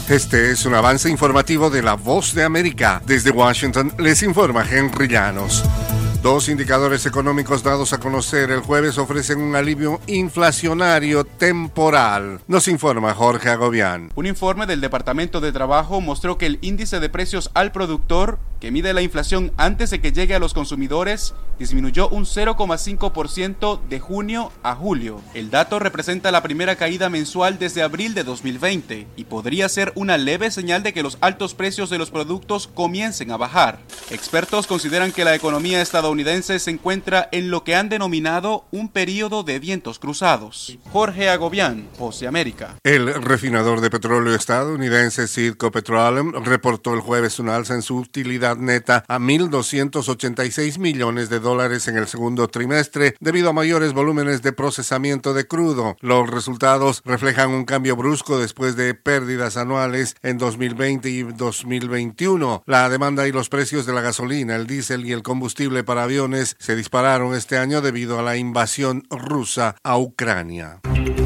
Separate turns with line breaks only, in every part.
Este es un avance informativo de La Voz de América. Desde Washington les informa Henry Llanos. Dos indicadores económicos dados a conocer el jueves ofrecen un alivio inflacionario temporal. Nos informa Jorge Agobián.
Un informe del Departamento de Trabajo mostró que el índice de precios al productor, que mide la inflación antes de que llegue a los consumidores, disminuyó un 0,5% de junio a julio. El dato representa la primera caída mensual desde abril de 2020 y podría ser una leve señal de que los altos precios de los productos comiencen a bajar. Expertos consideran que la economía estadounidense se encuentra en lo que han denominado un período de vientos cruzados. Jorge Agobián, Voz de América.
El refinador de petróleo estadounidense CIDCO Petroleum reportó el jueves un alza en su utilidad neta a $1,286 millones en el segundo trimestre debido a mayores volúmenes de procesamiento de crudo. Los resultados reflejan un cambio brusco después de pérdidas anuales en 2020 y 2021. La demanda y los precios de la gasolina, el diésel y el combustible para aviones se dispararon este año debido a la invasión rusa a Ucrania.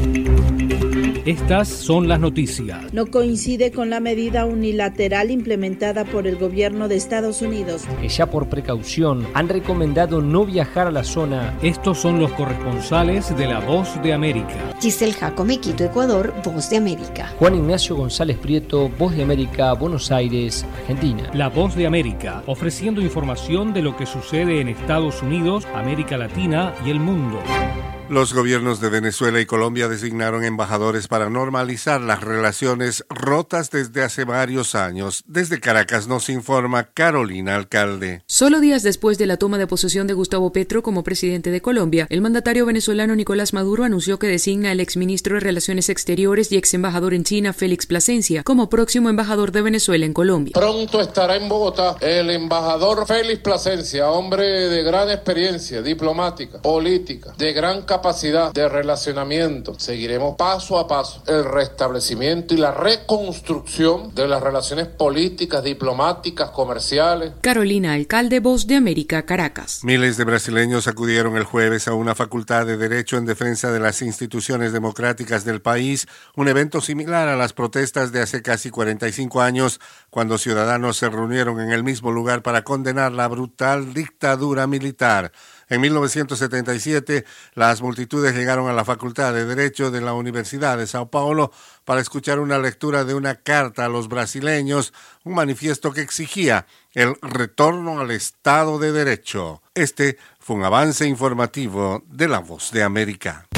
Estas son las noticias.
No coincide con la medida unilateral implementada por el gobierno de Estados Unidos.
Que ya por precaución han recomendado no viajar a la zona.
Estos son los corresponsales de La Voz de América.
Giselle Jacome, Quito, Ecuador, Voz de América.
Juan Ignacio González Prieto, Voz de América, Buenos Aires, Argentina.
La Voz de América, ofreciendo información de lo que sucede en Estados Unidos, América Latina y el mundo.
Los gobiernos de Venezuela y Colombia designaron embajadores para normalizar las relaciones rotas desde hace varios años. Desde Caracas nos informa Carolina Alcalde.
Solo días después de la toma de posesión de Gustavo Petro como presidente de Colombia, el mandatario venezolano Nicolás Maduro anunció que designa al exministro de Relaciones Exteriores y ex embajador en China, Félix Plasencia, como próximo embajador de Venezuela en Colombia.
Pronto estará en Bogotá el embajador Félix Plasencia, hombre de gran experiencia diplomática, política, de gran capacidad de relacionamiento. Seguiremos paso a paso el restablecimiento y la reconstrucción de las relaciones políticas, diplomáticas, comerciales.
Carolina Alcalde, Voz de América, Caracas.
Miles de brasileños acudieron el jueves a una facultad de Derecho en defensa de las instituciones democráticas del país, un evento similar a las protestas de hace casi 45 años, cuando ciudadanos se reunieron en el mismo lugar para condenar la brutal dictadura militar. En 1977, las multitudes llegaron a la Facultad de Derecho de la Universidad de Sao Paulo para escuchar una lectura de una carta a los brasileños, un manifiesto que exigía el retorno al Estado de Derecho. Este fue un avance informativo de La Voz de América.